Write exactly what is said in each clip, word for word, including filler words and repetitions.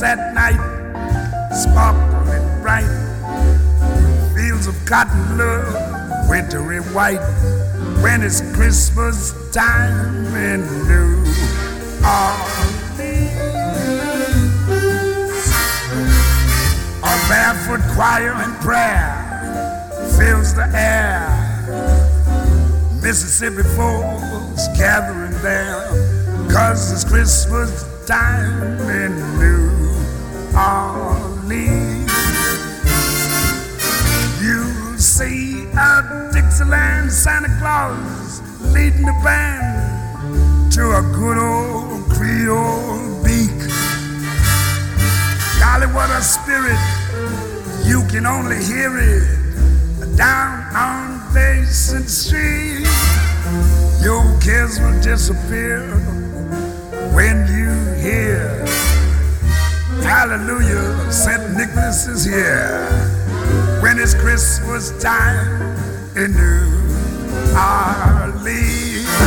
lights at night sparkling bright. Fields of cotton look wintry white when it's Christmas time in New Orleans. A barefoot choir and prayer fills the air. Mississippi folks gathering there, 'cause it's Christmas time in New Orleans. You see a Dixieland Santa Claus leading the band to a good old Creole beak. Golly, what a spirit, you can only hear it down on Basin Street. Your cares will disappear when you hear hallelujah, Saint Nicholas is here. When it's Christmas time in New Orleans.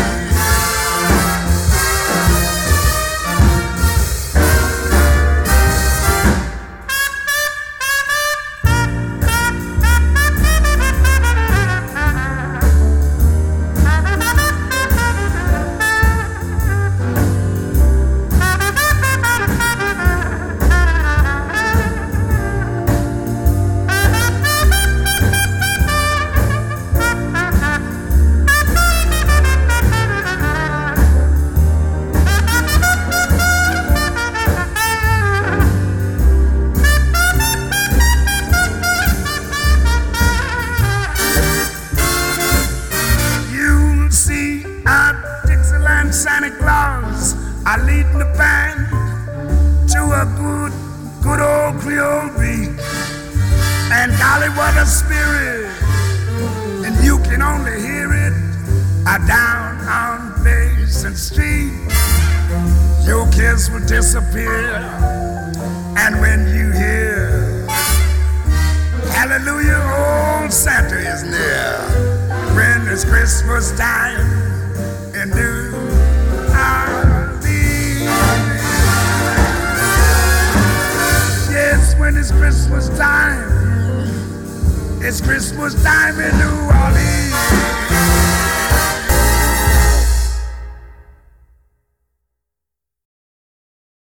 Santa Claus are leading the band to a good, good old Creole beat. And golly, what a spirit, and you can only hear it uh, down on Basin Street. Your kiss will disappear, and when you hear hallelujah, old Santa is near. When it's Christmas time in New When it's Christmas time, it's Christmas time in New Orleans.